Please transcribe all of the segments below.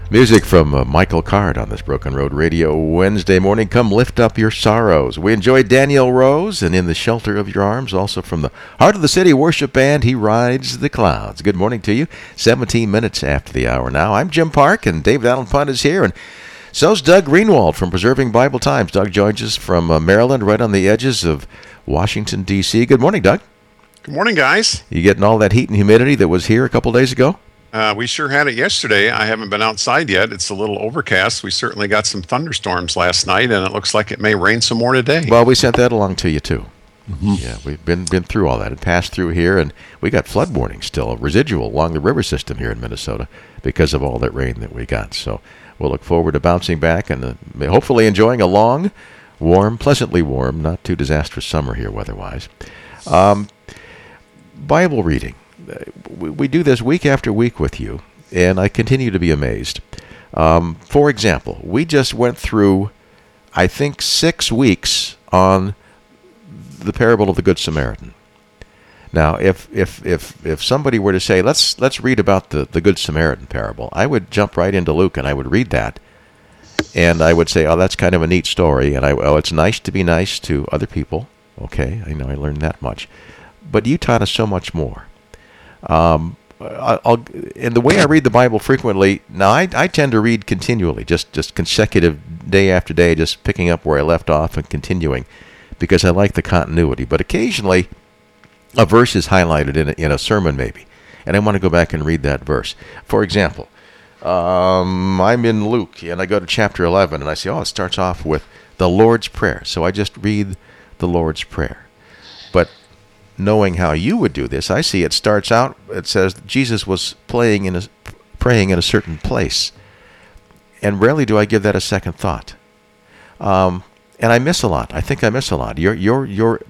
Music from Michael Card on this Broken Road Radio Wednesday morning. Come lift up your sorrows. We enjoyed Daniel Rose and In the Shelter of Your Arms. Also from the Heart of the City Worship Band, He Rides the Clouds. Good morning to you. 17 minutes after the hour now. I'm Jim Park, and David Allen Punt is here. And so's Doug Greenwald from Preserving Bible Times. Doug joins us from Maryland, right on the edges of Washington, D.C. Good morning, Doug. Good morning, guys. You getting all that heat and humidity that was here a couple days ago? We sure had it yesterday. I haven't been outside yet. It's a little overcast. We certainly got some thunderstorms last night, and it looks like it may rain some more today. Well, we sent that along to you, too. Mm-hmm. Yeah, we've been through all that. It passed through here, and we got flood warnings still, residual along the river system here in Minnesota because of all that rain that we got. So we'll look forward to bouncing back and hopefully enjoying a long, warm, pleasantly warm, not too disastrous summer here weather-wise. Bible reading. We do this week after week with you, and I continue to be amazed. For example, we just went through, I think, 6 weeks on the parable of the Good Samaritan. Now, if somebody were to say, let's read about the Good Samaritan parable, I would jump right into Luke and I would read that, and I would say, oh, that's kind of a neat story, and it's nice to be nice to other people. Okay, I know I learned that much, but you taught us so much more. And the way I read the Bible frequently, now I tend to read continually, just consecutive day after day, just picking up where I left off and continuing, because I like the continuity. But occasionally, a verse is highlighted in a sermon maybe, and I want to go back and read that verse. For example, I'm in Luke, and I go to chapter 11, and I say, it starts off with the Lord's Prayer. So I just read the Lord's Prayer. But knowing how you would do this, I see it starts out, it says Jesus was praying in a certain place. And rarely do I give that a second thought. And I miss a lot. I think I miss a lot. You're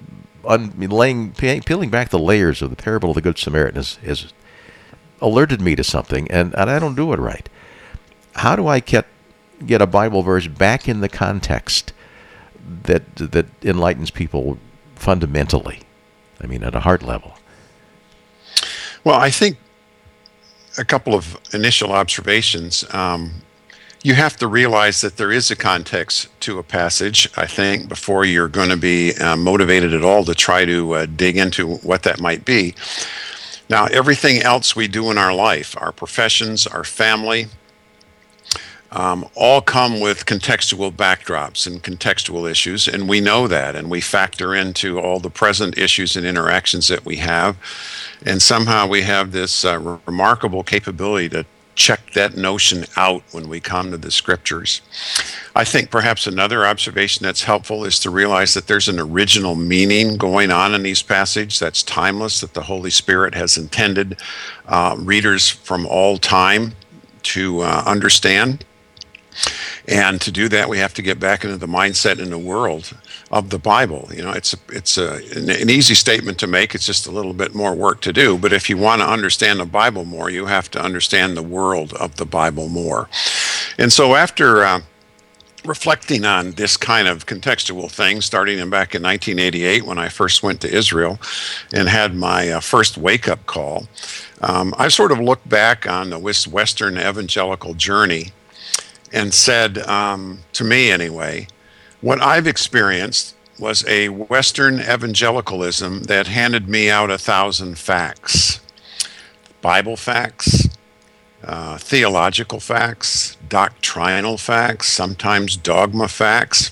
peeling back the layers of the parable of the Good Samaritan has alerted me to something, and I don't do it right. How do I get a Bible verse back in the context that enlightens people fundamentally? I mean, at a heart level. Well, I think a couple of initial observations. You have to realize that there is a context to a passage, I think, before you're going to be motivated at all to try to dig into what that might be. Now, everything else we do in our life, our professions, our family, all come with contextual backdrops and contextual issues, and we know that, and we factor into all the present issues and interactions that we have, and somehow we have this remarkable capability to check that notion out when we come to the scriptures. I think perhaps another observation that's helpful is to realize that there's an original meaning going on in these passages that's timeless, that the Holy Spirit has intended readers from all time to understand. And to do that, we have to get back into the mindset in the world of the Bible. You know, it's an easy statement to make. It's just a little bit more work to do. But if you want to understand the Bible more, you have to understand the world of the Bible more. And so after reflecting on this kind of contextual thing, starting back in 1988 when I first went to Israel and had my first wake-up call, I sort of looked back on the Western evangelical journey and said, to me anyway, what I've experienced was a Western evangelicalism that handed me out 1,000 facts. Bible facts, theological facts, doctrinal facts, sometimes dogma facts.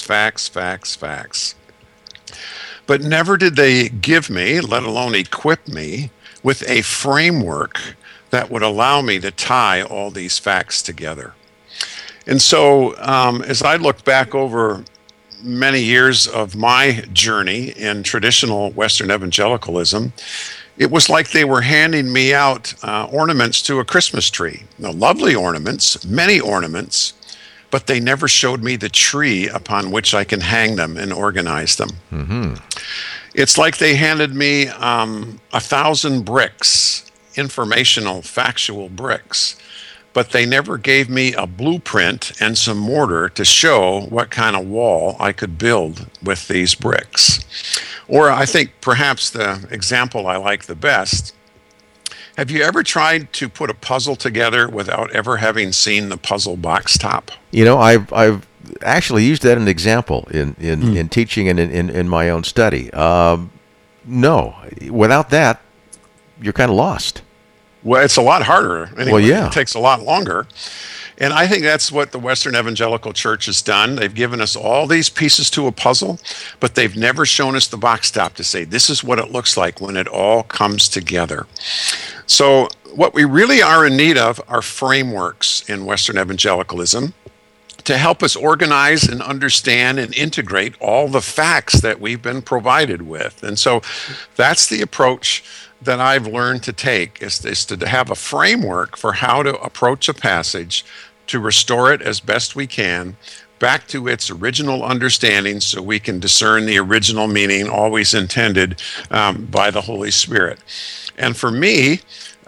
But never did they give me, let alone equip me, with a framework that would allow me to tie all these facts together. And so as I look back over many years of my journey in traditional Western evangelicalism, it was like they were handing me out ornaments to a Christmas tree. Now, lovely ornaments, many ornaments, but they never showed me the tree upon which I can hang them and organize them. Mm-hmm. It's like they handed me 1,000 bricks, informational, factual bricks, but they never gave me a blueprint and some mortar to show what kind of wall I could build with these bricks. Or I think perhaps the example I like the best Have you ever tried to put a puzzle together without ever having seen the puzzle box top? I've actually used that as an example in teaching and in my own study. No, without that, you're kind of lost. Well, it's a lot harder. Anyway, Well, yeah. It takes a lot longer. And I think that's what the Western Evangelical Church has done. They've given us all these pieces to a puzzle, but they've never shown us the box top to say, this is what it looks like when it all comes together. So what we really are in need of are frameworks in Western Evangelicalism to help us organize and understand and integrate all the facts that we've been provided with. And so that's the approach that I've learned to take, is to have a framework for how to approach a passage, to restore it as best we can back to its original understanding so we can discern the original meaning always intended by the Holy Spirit. And for me,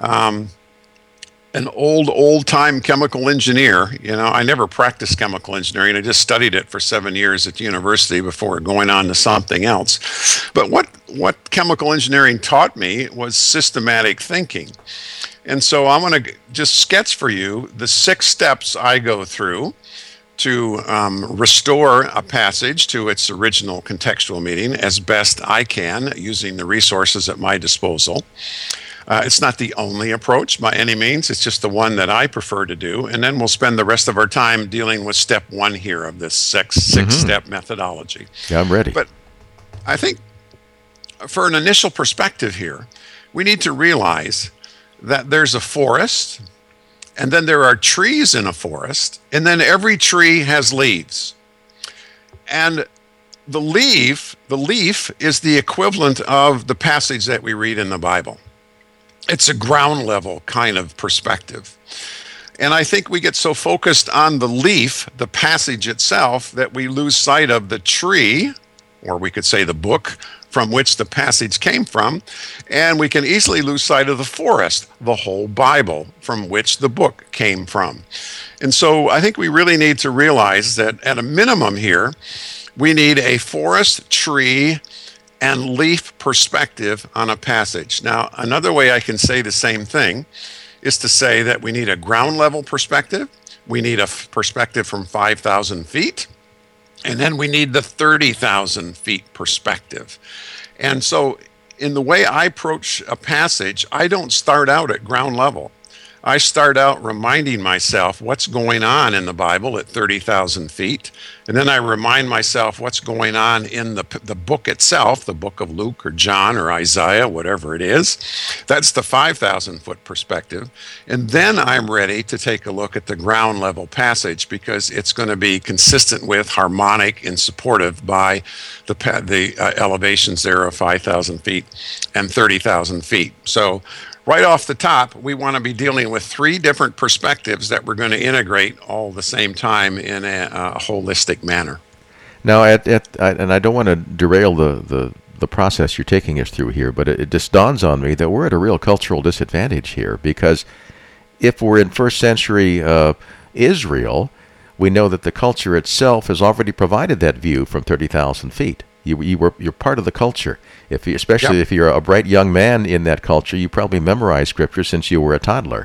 an old-time chemical engineer, I never practiced chemical engineering. I just studied it for 7 years at university before going on to something else. But what chemical engineering taught me was systematic thinking. And so I'm going to just sketch for you the 6 steps I go through to restore a passage to its original contextual meaning as best I can using the resources at my disposal. It's not the only approach by any means. It's just the one that I prefer to do. And then we'll spend the rest of our time dealing with step 1 here of this six-step methodology. Yeah, I'm ready. But I think for an initial perspective here, we need to realize that there's a forest, and then there are trees in a forest, and then every tree has leaves. And the leaf is the equivalent of the passage that we read in the Bible. It's a ground level kind of perspective. And I think we get so focused on the leaf, the passage itself, that we lose sight of the tree, or we could say the book from which the passage came from, and we can easily lose sight of the forest, the whole Bible, from which the book came from. And so I think we really need to realize that at a minimum here, we need a forest, tree, and leaf perspective on a passage. Now, another way I can say the same thing is to say that we need a ground level perspective, we need a perspective from 5,000 feet, and then we need the 30,000 feet perspective. And so in the way I approach a passage, I don't start out at ground level. I start out reminding myself what's going on in the Bible at 30,000 feet. And then I remind myself what's going on in the book itself, the book of Luke or John or Isaiah, whatever it is. That's the 5,000 foot perspective. And then I'm ready to take a look at the ground level passage because it's going to be consistent with, harmonic, and supportive by the elevations there of 5,000 feet and 30,000 feet. So right off the top, we want to be dealing with 3 different perspectives that we're going to integrate all at the same time in a holistic manner. Now, and I don't want to derail the process you're taking us through here, but it just dawns on me that we're at a real cultural disadvantage here, because if we're in first century Israel, we know that the culture itself has already provided that view from 30,000 feet. You're part of the culture. Especially if you're a bright young man in that culture, you probably memorized scripture since you were a toddler,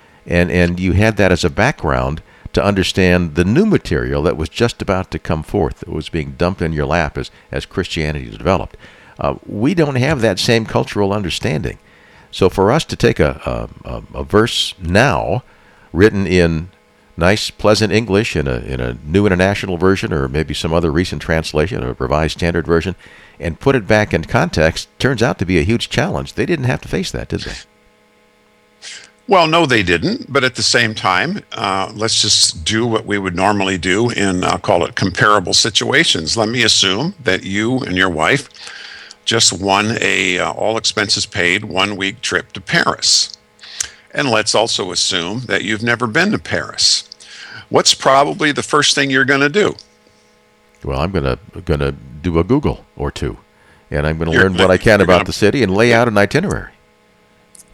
and you had that as a background to understand the new material that was just about to come forth, that was being dumped in your lap as Christianity developed. We don't have that same cultural understanding. So for us to take a verse now, written in nice, pleasant English in a New International Version or maybe some other recent translation, a Revised Standard Version, and put it back in context, turns out to be a huge challenge. They didn't have to face that, did they? Well, no, they didn't. But at the same time, let's just do what we would normally do in, I'll call it, comparable situations. Let me assume that you and your wife just won a all expenses paid 1-week trip to Paris. And let's also assume that you've never been to Paris. What's probably the first thing you're going to do? Well, I'm going to do a Google or two, and I'm going to learn what I can about the city and lay out an itinerary.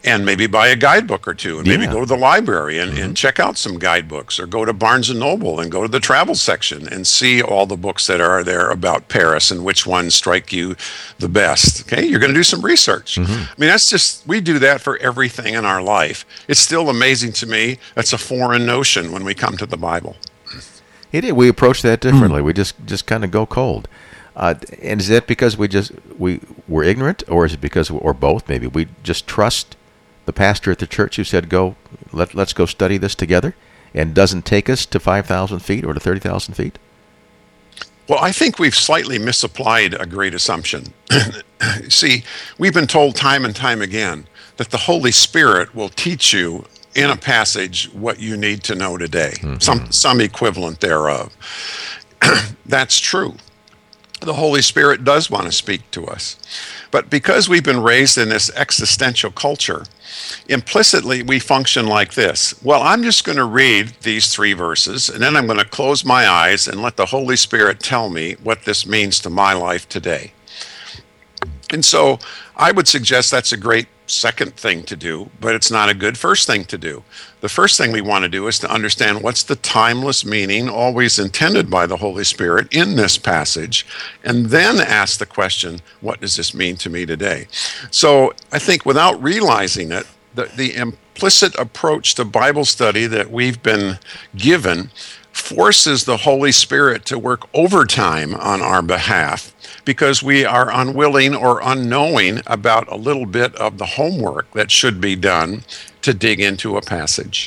and maybe buy a guidebook or two, and maybe Yeah. go to the library and check out some guidebooks, or go to Barnes and Noble and go to the travel section and see all the books that are there about Paris and which ones strike you the best. Okay, you're going to do some research. I mean, that's just, we do that for everything in our life. It's still amazing to me. That's a foreign notion when we come to the Bible. We approach that differently. We just kind of go cold. And is that because we're ignorant, or is it because, or both maybe, we just trust the pastor at the church who said, let's go study this together, and doesn't take us to 5,000 feet or to 30,000 feet? Well, I think we've slightly misapplied a great assumption. See, we've been told time and time again that the Holy Spirit will teach you in a passage what you need to know today, some equivalent thereof. That's true. The Holy Spirit does want to speak to us. But because we've been raised in this existential culture, implicitly we function like this. Well, I'm just going to read these 3 verses, and then I'm going to close my eyes and let the Holy Spirit tell me what this means to my life today. And so I would suggest that's a great second thing to do, but it's not a good first thing to do. The first thing we want to do is to understand what's the timeless meaning always intended by the Holy Spirit in this passage, and then ask the question, what does this mean to me today? So I think without realizing it, the implicit approach to Bible study that we've been given forces the Holy Spirit to work overtime on our behalf, because we are unwilling or unknowing about a little bit of the homework that should be done to dig into a passage.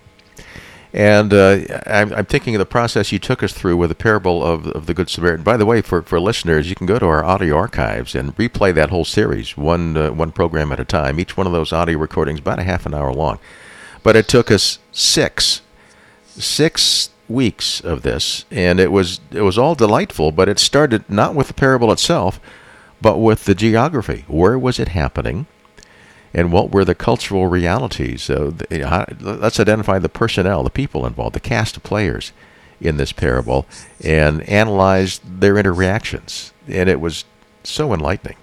And I'm thinking of the process you took us through with the parable of the Good Samaritan. By the way, for listeners, you can go to our audio archives and replay that whole series, one program at a time. Each one of those audio recordings about a half an hour long. But it took us six weeks of this, and it was all delightful, but it started not with the parable itself, but with the geography. Where was it happening, and what were the cultural realities? Let's identify the personnel, the people involved, the cast of players in this parable, and analyze their interactions. And it was so enlightening.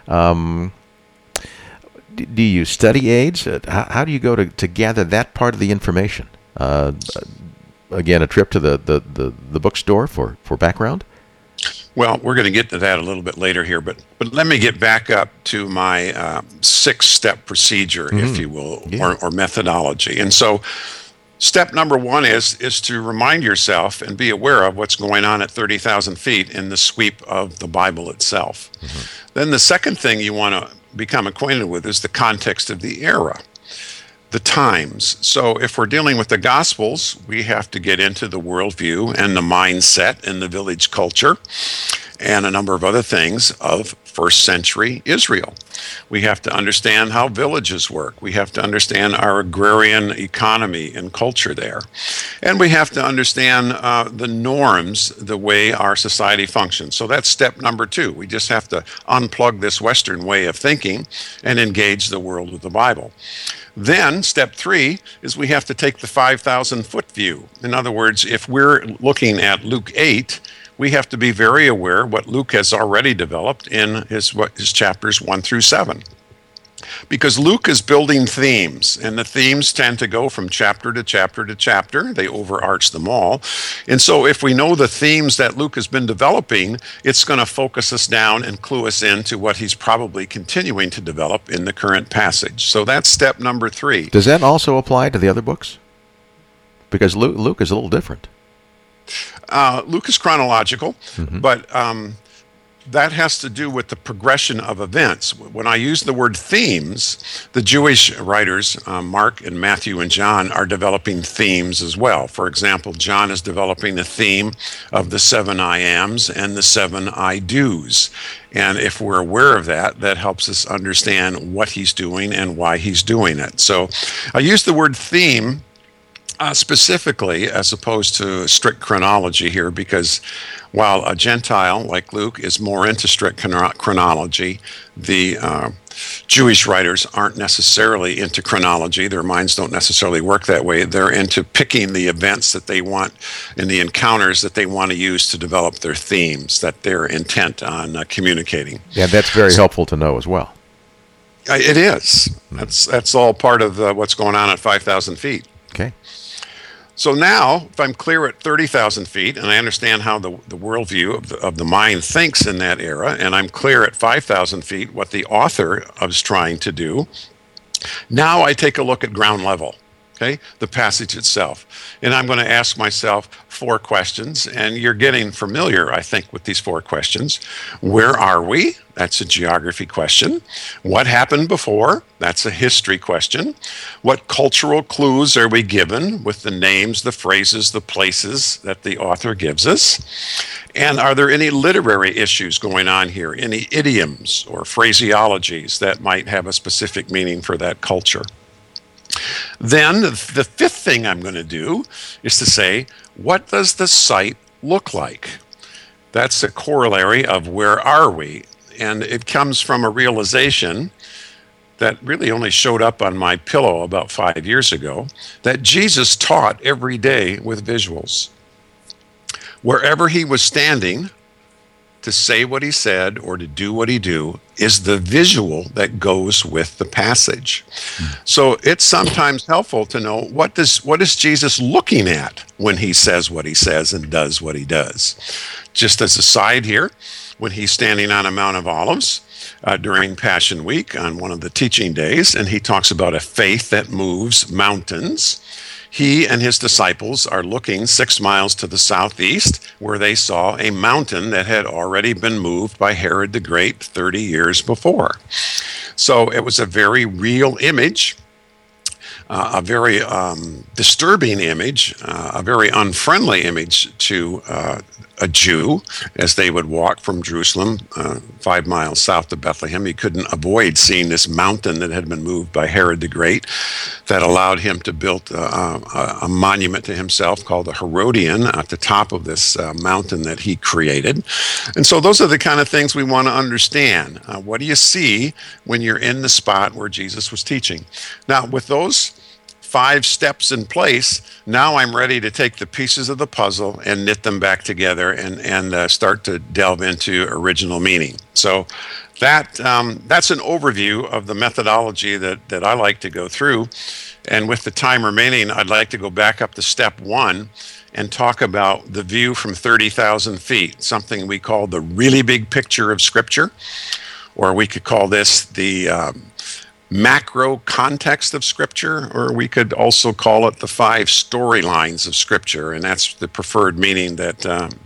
Do you study aids? How do you go to gather that part of the information? Again, a trip to the bookstore for background? Well, we're going to get to that a little bit later here, but let me get back up to my 6-step procedure, if you will, or methodology. And so step number 1 is to remind yourself and be aware of what's going on at 30,000 feet in the sweep of the Bible itself. Then the second thing you want to become acquainted with is the context of the era, the times. So if we're dealing with the Gospels, we have to get into the worldview and the mindset and the village culture and a number of other things of first century Israel. We have to understand how villages work. We have to understand our agrarian economy and culture there. And we have to understand the norms, the way our society functions. So that's step number 2. We just have to unplug this Western way of thinking and engage the world with the Bible. Then, step 3 is we have to take the 5,000-foot view. In other words, if we're looking at Luke 8, we have to be very aware what Luke has already developed in his chapters 1 through 7. Because Luke is building themes, and the themes tend to go from chapter to chapter to chapter. They overarch them all. And so if we know the themes that Luke has been developing, it's going to focus us down and clue us into what he's probably continuing to develop in the current passage. So that's step number 3. Does that also apply to the other books? Because Luke is a little different. Luke is chronological, but that has to do with the progression of events. When I use the word themes, the Jewish writers, Mark and Matthew and John, are developing themes as well. For example, John is developing the theme of the 7 I ams and the 7 I do's. And if we're aware of that, that helps us understand what he's doing and why he's doing it. So I use the word theme specifically as opposed to strict chronology here, because while a Gentile like Luke is more into strict chronology, the Jewish writers aren't necessarily into chronology. Their minds don't necessarily work that way. They're into picking the events that they want and the encounters that they want to use to develop their themes that they're intent on communicating. Yeah, that's very helpful to know as well. It is. That's all part of what's going on at 5,000 feet. Okay. So now, if I'm clear at 30,000 feet, and I understand how the worldview of the mind thinks in that era, and I'm clear at 5,000 feet what the author is trying to do, now I take a look at ground level, okay, the passage itself. And I'm going to ask myself 4 questions, and you're getting familiar, I think, with these 4 questions. Where are we? That's a geography question. What happened before? That's a history question. What cultural clues are we given with the names, the phrases, the places that the author gives us? And are there any literary issues going on here? Any idioms or phraseologies that might have a specific meaning for that culture? Then the 5th thing I'm going to do is to say, what does the site look like? That's a corollary of where are we? And it comes from a realization that really only showed up on my pillow about 5 years ago, that Jesus taught every day with visuals. Wherever he was standing, to say what he said or to do what he do is the visual that goes with the passage. So it's sometimes helpful to know what is Jesus looking at when he says what he says and does what he does. Just as a side here, when he's standing on a Mount of Olives during Passion Week on one of the teaching days, and he talks about a faith that moves mountains, he and his disciples are looking 6 miles to the southeast, where they saw a mountain that had already been moved by Herod the Great 30 years before. So it was a very real image, a very disturbing image, a very unfriendly image to a Jew as they would walk from Jerusalem 5 miles south of Bethlehem. He couldn't avoid seeing this mountain that had been moved by Herod the Great that allowed him to build a monument to himself called the Herodian at the top of this mountain that he created. And so those are the kind of things we want to understand. What do you see when you're in the spot where Jesus was teaching? Now, with those 5 steps in place, now I'm ready to take the pieces of the puzzle and knit them back together and start to delve into original meaning. So that's an overview of the methodology that I like to go through. And with the time remaining, I'd like to go back up to step 1 and talk about the view from 30,000 feet, something we call the really big picture of Scripture, or we could call this the macro context of Scripture, or we could also call it the 5 storylines of Scripture, and that's the preferred meaning that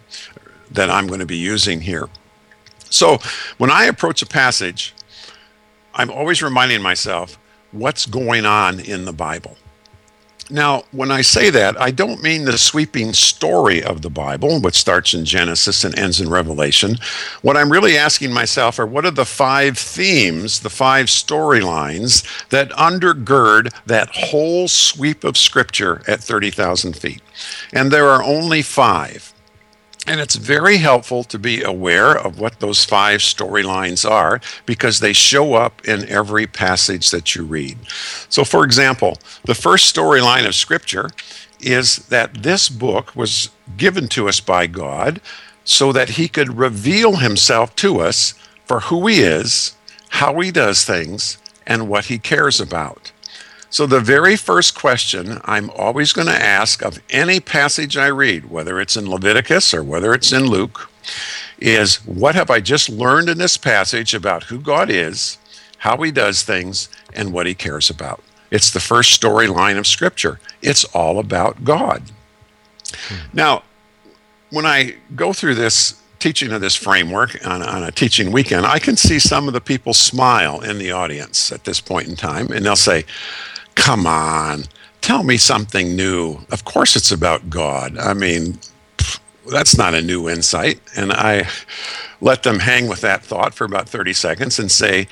I'm going to be using here. So when I approach a passage, I'm always reminding myself what's going on in the Bible. Now, when I say that, I don't mean the sweeping story of the Bible, which starts in Genesis and ends in Revelation. What I'm really asking myself are, what are the 5 themes, the 5 storylines that undergird that whole sweep of Scripture at 30,000 feet? And there are only 5. And it's very helpful to be aware of what those 5 storylines are, because they show up in every passage that you read. So, for example, the first storyline of Scripture is that this book was given to us by God so that he could reveal himself to us for who he is, how he does things, and what he cares about. So the very first question I'm always going to ask of any passage I read, whether it's in Leviticus or whether it's in Luke, is what have I just learned in this passage about who God is, how he does things, and what he cares about? It's the first storyline of Scripture. It's all about God. Now, when I go through this teaching of this framework on a teaching weekend, I can see some of the people smile in the audience at this point in time, and they'll say, "Come on, tell me something new. Of course it's about God. I mean, that's not a new insight." And I let them hang with that thought for about 30 seconds and say,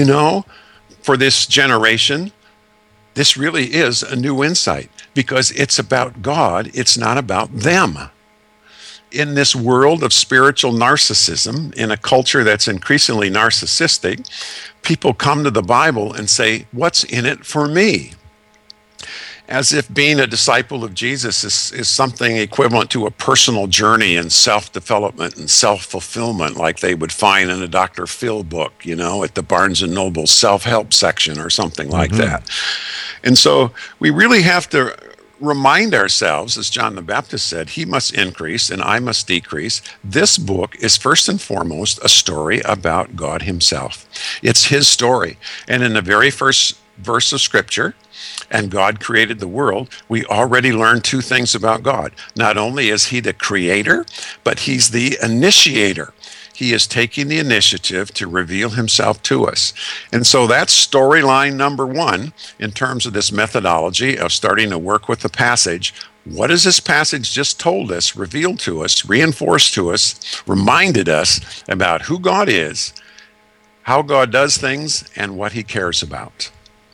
for this generation, this really is a new insight, because it's about God. It's not about them. In this world of spiritual narcissism, in a culture that's increasingly narcissistic, people come to the Bible and say, what's in it for me? as if being a disciple of Jesus is something equivalent to a personal journey in self-development and self-fulfillment, like they would find in a Dr. Phil book, at the Barnes and Noble self-help section or something like that. And so we really have to remind ourselves, as John the Baptist said, he must increase and I must decrease. This book is first and foremost a story about God himself. It's his story. And in the very first verse of Scripture, and God created the world, we already learned two things about God. Not only is he the creator, but he's the initiator. He is taking the initiative to reveal himself to us. And so that's storyline number one in terms of this methodology of starting to work with the passage. What has this passage just told us, revealed to us, reinforced to us, reminded us about who God is, how God does things, and what he cares about?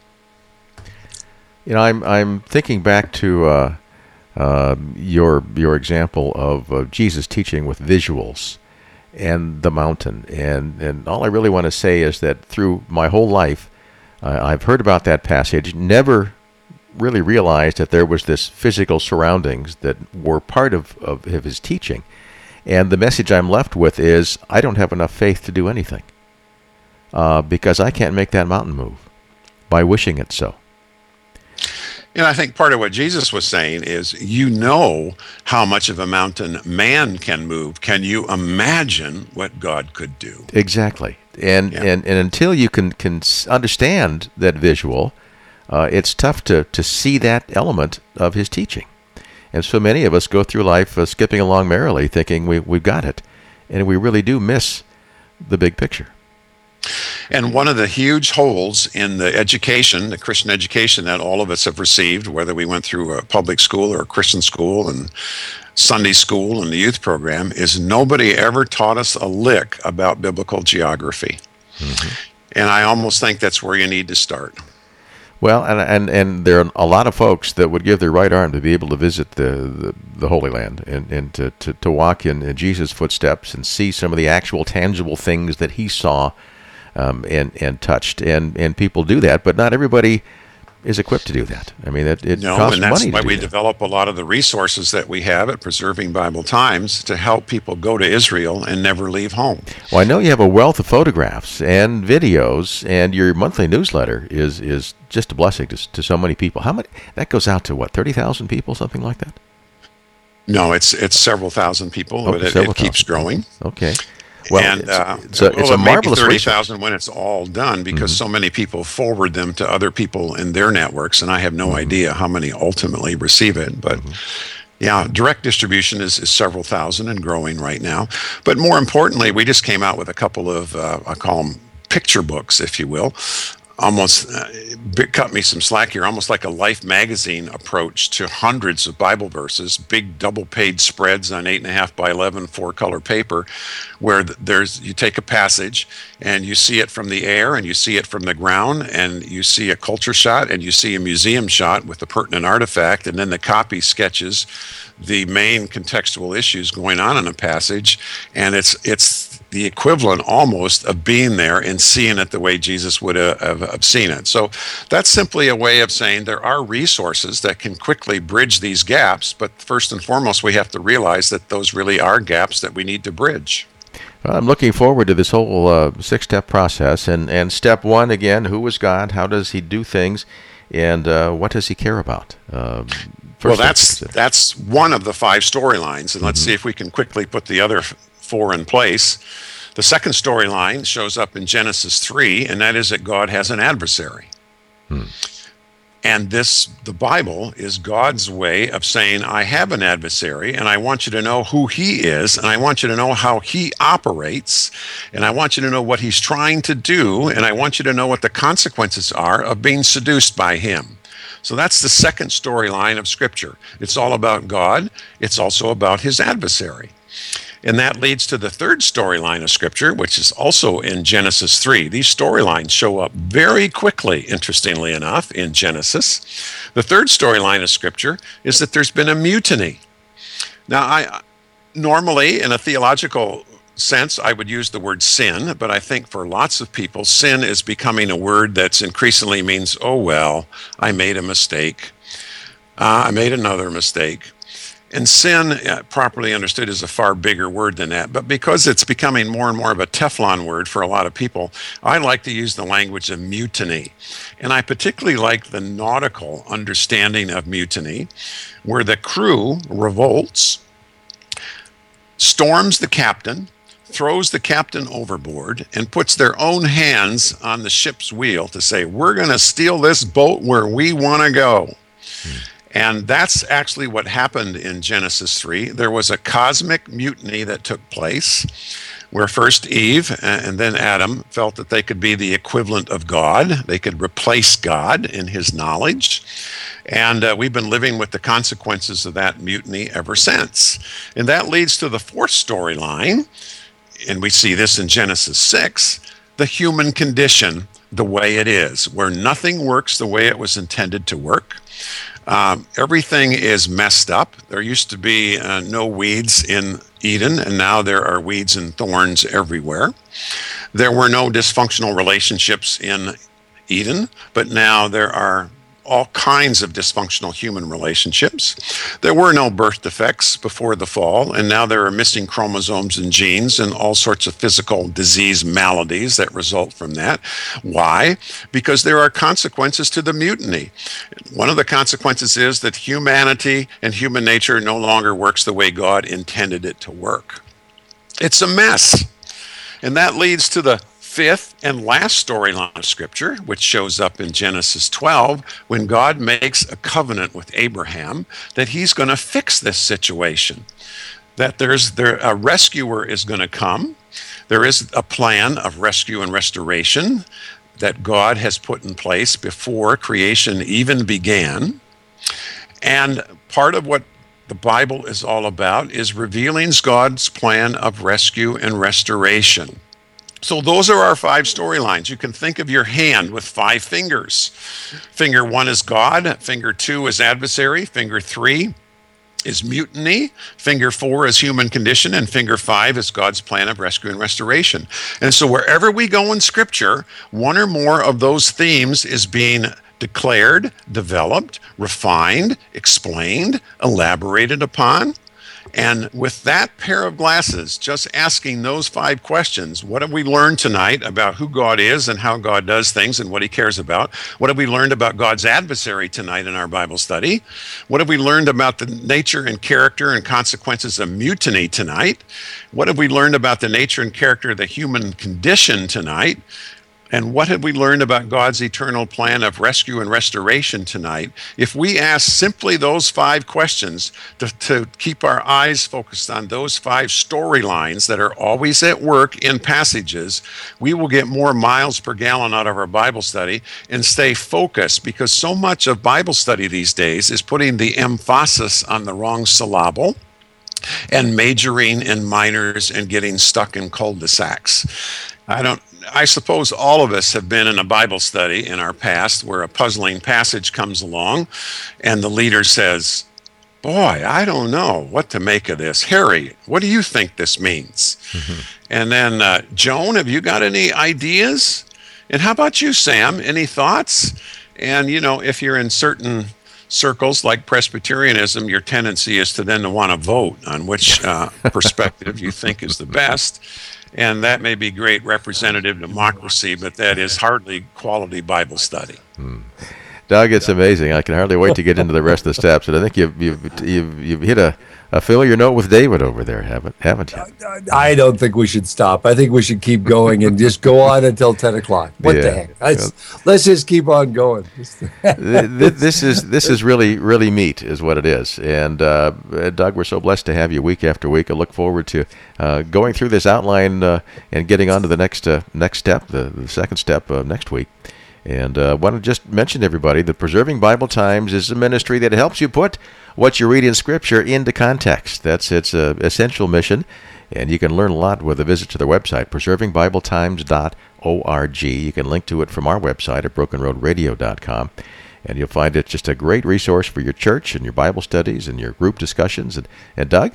I'm thinking back to your example of Jesus teaching with visuals and the mountain, and all I really want to say is that through my whole life, I've heard about that passage, never really realized that there was this physical surroundings that were part of his teaching, and the message I'm left with is I don't have enough faith to do anything because I can't make that mountain move by wishing it so. And I think part of what Jesus was saying is, how much of a mountain man can move. Can you imagine what God could do? Exactly. And until you can understand that visual, it's tough to see that element of his teaching. And so many of us go through life skipping along merrily, thinking we've got it. And we really do miss the big picture. And one of the huge holes in the education, the Christian education that all of us have received, whether we went through a public school or a Christian school and Sunday school and the youth program, is nobody ever taught us a lick about biblical geography. Mm-hmm. And I almost think that's where you need to start. Well, and there are a lot of folks that would give their right arm to be able to visit the Holy Land and to walk in Jesus' footsteps and see some of the actual tangible things that he saw and touched, and people do that, but not everybody is equipped to do that. I mean, it costs money. And that's why we develop a lot of the resources that we have at Preserving Bible Times to help people go to Israel and never leave home. Well, I know you have a wealth of photographs and videos, and your monthly newsletter is just a blessing to so many people. How many? That goes out to what, 30,000 people, something like that? No, it's several thousand people, but it keeps growing. Okay. Well, and it's a marvelous 30,000 when it's all done, because so many people forward them to other people in their networks, and I have no idea how many ultimately receive it. But yeah, direct distribution is several thousand and growing right now. But more importantly, we just came out with a couple of, I call them picture books, if you will. Almost cut me some slack here, almost like a Life magazine approach to hundreds of Bible verses, big double-page spreads on 8.5 by 11 4-color paper, where you take a passage and you see it from the air and you see it from the ground and you see a culture shot and you see a museum shot with the pertinent artifact, and then the copy sketches the main contextual issues going on in a passage, and it's the equivalent almost of being there and seeing it the way Jesus would have seen it. So that's simply a way of saying there are resources that can quickly bridge these gaps, but first and foremost, we have to realize that those really are gaps that we need to bridge. Well, I'm looking forward to this whole 6-step process. And step one, again, who is God? How does he do things? And what does he care about? Well, that's one of the 5 storylines, and let's see if we can quickly put the other 4 in place. The second storyline shows up in Genesis 3, and that is that God has an adversary. And the Bible is God's way of saying, I have an adversary, and I want you to know who he is, and I want you to know how he operates, and I want you to know what he's trying to do, and I want you to know what the consequences are of being seduced by him. So that's the second storyline of Scripture. It's all about God. It's also about his adversary. And that leads to the third storyline of Scripture, which is also in Genesis 3. These storylines show up very quickly, interestingly enough, in Genesis. The third storyline of Scripture is that there's been a mutiny. Now, normally, in a theological sense, I would use the word sin, but I think for lots of people, sin is becoming a word that's increasingly means, oh, well, I made a mistake. I made another mistake. And sin, properly understood, is a far bigger word than that. But because it's becoming more and more of a Teflon word for a lot of people, I like to use the language of mutiny. And I particularly like the nautical understanding of mutiny, where the crew revolts, storms the captain, throws the captain overboard, and puts their own hands on the ship's wheel to say, we're going to steal this boat where we want to go. And that's actually what happened in Genesis 3. There was a cosmic mutiny that took place where first Eve and then Adam felt that they could be the equivalent of God. They could replace God in his knowledge. And we've been living with the consequences of that mutiny ever since. And that leads to the fourth storyline, and we see this in Genesis 6, the human condition the way it is, where nothing works the way it was intended to work. Everything is messed up. There used to be no weeds in Eden, and now there are weeds and thorns everywhere. There were no dysfunctional relationships in Eden, but now there are all kinds of dysfunctional human relationships. There were no birth defects before the fall, and now there are missing chromosomes and genes and all sorts of physical disease maladies that result from that. Why? Because there are consequences to the mutiny. One of the consequences is that humanity and human nature no longer works the way God intended it to work. It's a mess. And that leads to the fifth and last storyline of Scripture, which shows up in Genesis 12, when God makes a covenant with Abraham that he's going to fix this situation, that a rescuer is going to come. There is a plan of rescue and restoration that God has put in place before creation even began. And part of what the Bible is all about is revealing God's plan of rescue and restoration. So those are our five storylines. You can think of your hand with 5 fingers. Finger 1 is God. Finger 2 is adversary. Finger 3 is mutiny. Finger 4 is human condition. And finger 5 is God's plan of rescue and restoration. And so wherever we go in Scripture, one or more of those themes is being declared, developed, refined, explained, elaborated upon. And with that pair of glasses, just asking those 5 questions, what have we learned tonight about who God is and how God does things and what he cares about? What have we learned about God's adversary tonight in our Bible study? What have we learned about the nature and character and consequences of mutiny tonight? What have we learned about the nature and character of the human condition tonight? And what have we learned about God's eternal plan of rescue and restoration tonight? If we ask simply those 5 questions to keep our eyes focused on those 5 storylines that are always at work in passages, we will get more miles per gallon out of our Bible study and stay focused, because so much of Bible study these days is putting the emphasis on the wrong syllable and majoring in minors and getting stuck in cul-de-sacs. I suppose all of us have been in a Bible study in our past where a puzzling passage comes along and the leader says, boy, I don't know what to make of this. Harry, what do you think this means? Mm-hmm. And then, Joan, have you got any ideas? And how about you, Sam? Any thoughts? And, if you're in certain circles like Presbyterianism, your tendency is to then want to vote on which perspective you think is the best. And that may be great representative democracy, but that is hardly quality Bible study. Doug, it's amazing. I can hardly wait to get into the rest of the steps. And I think you've hit a familiar note with David over there, haven't you? I don't think we should stop. I think we should keep going and just go on until 10 o'clock. What the heck? Let's just keep on going. This is really meat, is what it is. And Doug, we're so blessed to have you week after week. I look forward to going through this outline and getting on to the next step, the second step next week. And I want to just mention to everybody that Preserving Bible Times is a ministry that helps you put what you read in Scripture into context. That's its essential mission, and you can learn a lot with a visit to their website, preservingbibletimes.org. You can link to it from our website at brokenroadradio.com, and you'll find it just a great resource for your church and your Bible studies and your group discussions. And Doug?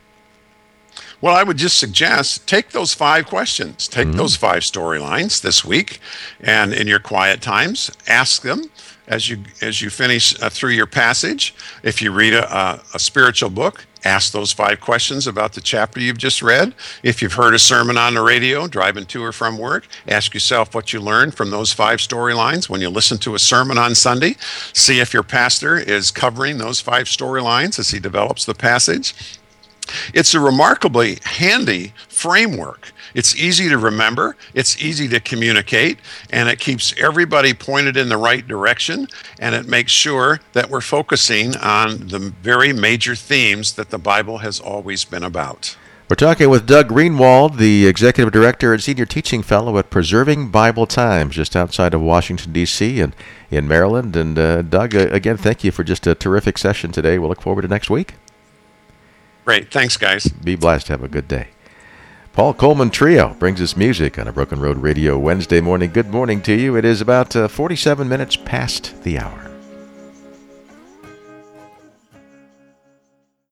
Well, I would just suggest take those 5 questions, take those 5 storylines this week, and in your quiet times, ask them as you finish through your passage. If you read a spiritual book, ask those 5 questions about the chapter you've just read. If you've heard a sermon on the radio, driving to or from work, ask yourself what you learned from those 5 storylines. When you listen to a sermon on Sunday, see if your pastor is covering those 5 storylines as he develops the passage. It's a remarkably handy framework. It's easy to remember, it's easy to communicate, and it keeps everybody pointed in the right direction, and it makes sure that we're focusing on the very major themes that the Bible has always been about. We're talking with Doug Greenwald, the Executive Director and Senior Teaching Fellow at Preserving Bible Times, just outside of Washington, D.C. and in Maryland. And Doug, again, thank you for just a terrific session today. We'll look forward to next week. Great. Thanks, guys. Be blessed. Have a good day. Paul Coleman Trio brings us music on a Broken Road Radio Wednesday morning. Good morning to you. It is about 47 minutes past the hour.